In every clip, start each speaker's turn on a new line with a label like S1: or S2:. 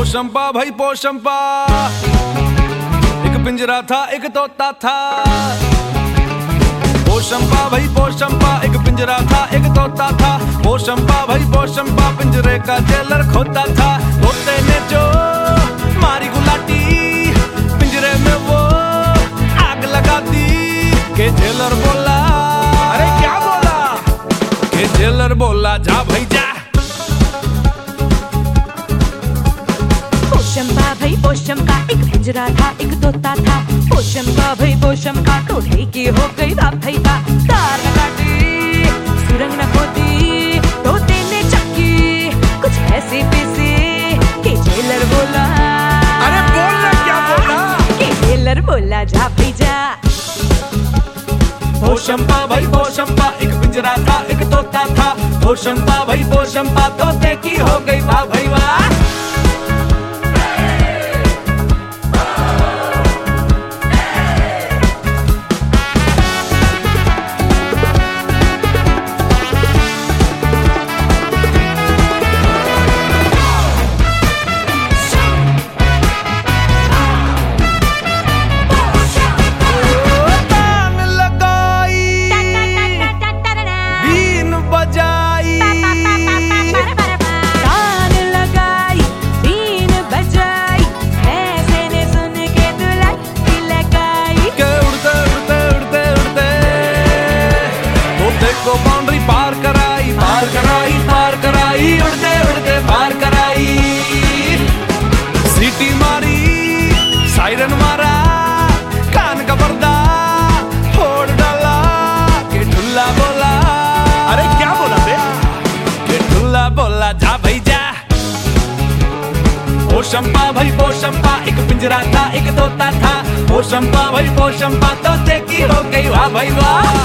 S1: पोशंपा भाई पोशंपा, एक पिंजरा था एक तोता था। पोशंपा भाई पोशंपा, एक पिंजरा था एक तोता था। पोशंपा भाई पोशंपा, पिंजरे का जेलर खोता था। तोते ने जो मारी गुलाटी, पिंजरे में वो आग लगा दी। के जेलर बोला, अरे क्या बोला? के जेलर बोला जा भाई जा।
S2: पोशंपा भाई पोशंपा, एक पिंजरा था एक तोता था। पोशंपा भाई पोशंपा, टोढ़े की हो गई बाप भाई बा। तार न काटी, सुरंग न खोदी, तोते ने चक्की कुछ ऐसे पैसे। के जेलर बोला,
S1: अरे बोलना क्या बोला?
S2: के जेलर बोला जा भाई जा।
S1: पोशंपा भाई पोशंपा, एक पिंजरा था एक तोता था। पोशंपा भाई पोशंपा, तोते की हो गई वाह भाई वाह। को बाउंड्री पार कराई, पार कराई, पार कराई, उड़ते उड़ते पार कराई। सीटी मारी, सायरन मारा, कान का पर्दा फोड़ डाला। के ढुल्ला बोला, अरे क्या बोला बे? के ढुल्ला बोला जा भाई जा। पोशंपा भाई पोशंपा, एक पिंजरा था एक तोता था। पोशंपा भाई पोशंपा, तोते की हो गई वाह भाई वाह।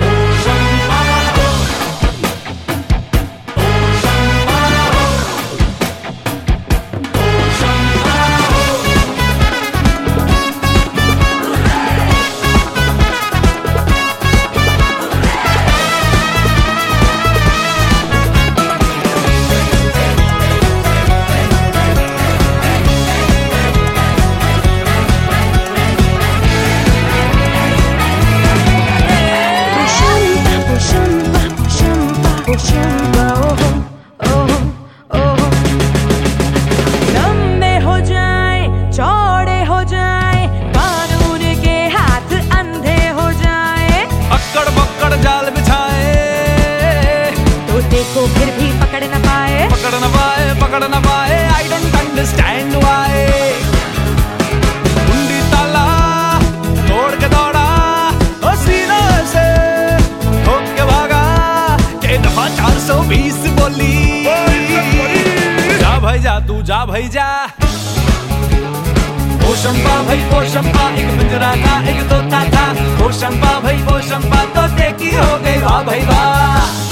S2: लंबे हो जाए चौड़े हो जाए, कानून के हाथ अंधे हो जाए।
S1: अक्कड़ बक्कड़ जाल बिछाए,
S2: तोते को फिर भी पकड़ न पाए,
S1: पकड़ न पाए, पकड़ न पाए। I don't understand why. कुंडी ताला तोड़ के दौड़ा, ओ सीना से ठोक के भागा। के दफा 420 बोली, जा भाई जा तू जा भाई जा। पोशंपा भाई पोशंपा, एक पिंजरा था एक तोता था। पोशंपा भाई पोशंपा, तोते की हो गई वाह भाई वाह।